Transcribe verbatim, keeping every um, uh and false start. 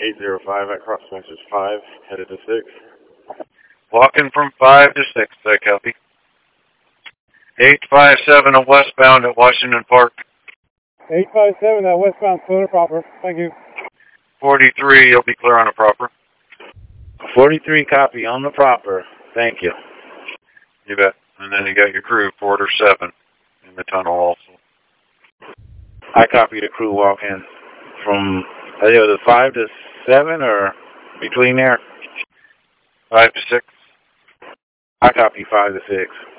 eight zero five at cross message five, headed to six. Walking from five to six, I copy. eight five seven on westbound at Washington Park. eight five seven at westbound, clear proper. Thank you. forty-three, you'll be clear on a proper. forty-three, copy, on the proper. Thank you. You bet. And then you got your crew, Porter seven, in the tunnel also. I copy the crew walking from, I think it was five to seven or between there? five to six. I copy five to six.